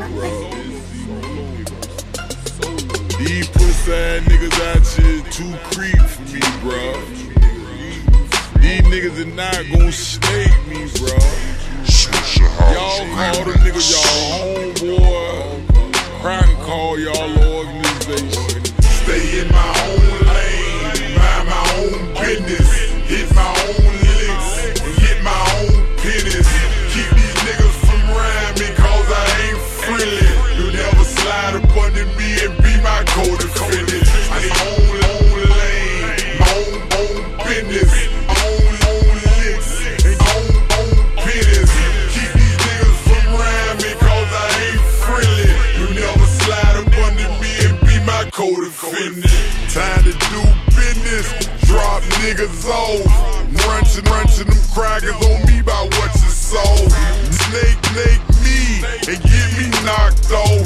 bro. These pussy ass niggas out here too creep for me, bro. These niggas are not gon' snake me, bro. Y'all call them niggas y'all homeboy. Crown call y'all organization. Stay in my own lane, mind my own business, hit my own licks, and get my own pennies. Keep these niggas from around me, cause I ain't friendly. You never slide up under me and be my co-defendant. I need my own lane, my own business, my own licks, and own pennies. Keep these niggas from around me, cause I ain't friendly. You never slide up under me and be my co-defendant. Time to do business, drop niggas off. Runching them crackers on me by what you saw. Snake me and get me knocked off.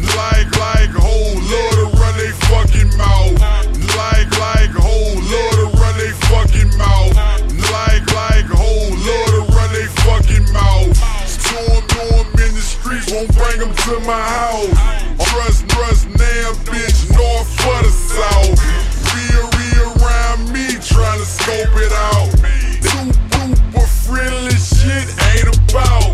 Like hoes love to run they fucking mouth. Like hoes love to run they fucking mouth. Like hoes love to run they fucking mouth. Storm in the streets, won't bring them to my house. Trust now, bitch, north for the south. Real around me, trying to scope it out. Super friendly shit ain't about.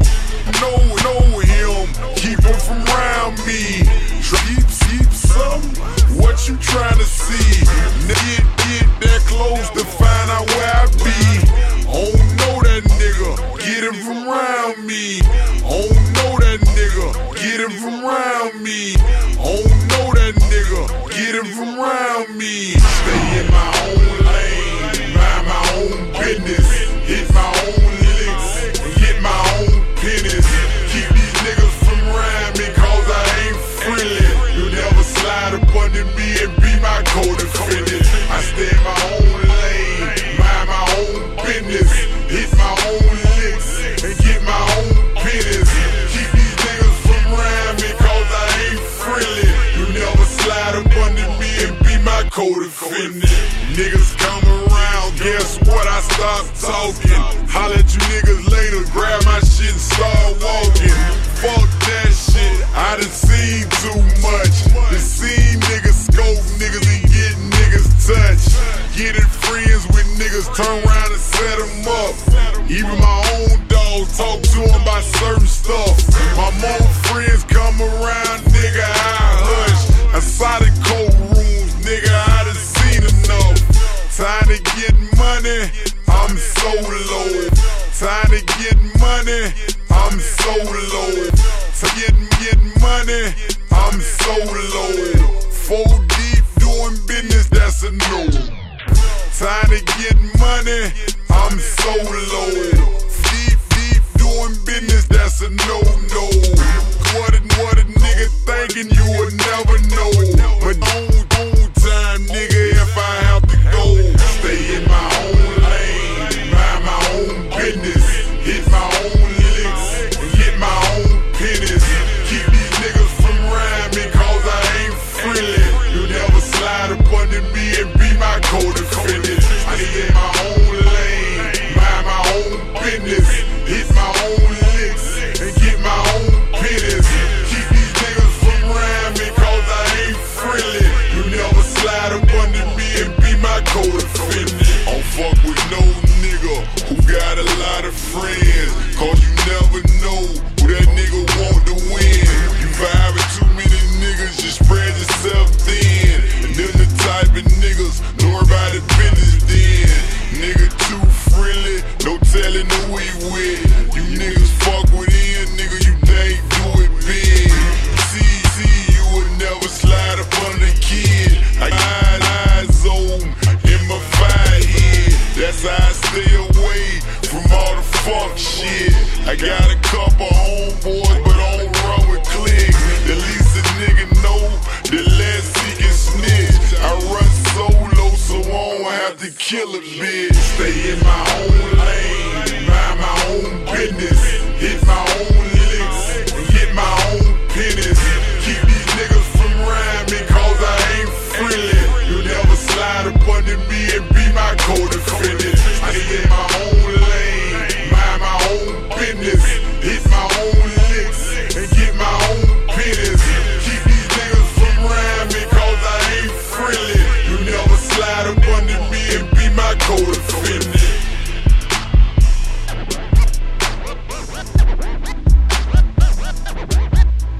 Know him, keep him from around me. Keep something, what you trying to see? Get that close to find out where I be. Don't know that nigga, get him from around me. Don't know that nigga, get him from around me. Don't know that nigga, get him from around me. Stay in my own lane, mind my own business, hit my own licks, and get my own pennies. Keep these niggas from around me, cause I ain't friendly. You never slide up under me and be my co-defendant. I stay in my own lane, mind my own business, hit my own licks, and get my own pennies. Keep these niggas from around me, cause I ain't friendly. You never slide up under me and be my co-defendant. Niggas come around, guess what? I stop talking. Holla at you niggas later, grab my shit and start walking. Fuck that shit, I done seen too much. Done seen niggas scope niggas and get niggas touched. Getting friends with niggas, turn around and set them up. Even my own dog talk to them about certain stuff. My more friends come around, nigga, I hush. Outside the courtrooms, nigga, I done seen enough. Time to get money, I'm so low. Time to get money, I'm so low. To get money, I'm so low. 4 deep doing business, that's a no. Time to get money, I'm so low. Deep doing business, that's a no. What a nigga thinking, you would never know. But on time, nigga, if I have to go. Stay in my own lane, mind my own business, hit my own licks, and get my own pennies. Keep these niggas from around me, cause I ain't friendly. You never slide up under me and be my co-defendant. I stay in my own lane, mind my own business, hit my own licks, and get my own pennies. Keep these niggas from around me, cause I ain't friendly. You never slide up under me and be my co-defendant. Don't fuck with no nigga who got a lot of friends, cause you never know who that nigga want to win. You vibe with too many niggas, just spread yourself thin. And them the type of niggas know everybody business then. Nigga too friendly, no telling who he with. You niggas fuck with him, nigga, you think do it big. See, you would never slide up on the kid. I got eyes on in my fire head. That's how I stay away from all the fuck shit. I got a couple homeboys, but I don't run with cliques. The least a nigga know, the less he can snitch. I run solo, so I don't have to kill a bitch. Stay in my own lane, mind my own business, hit my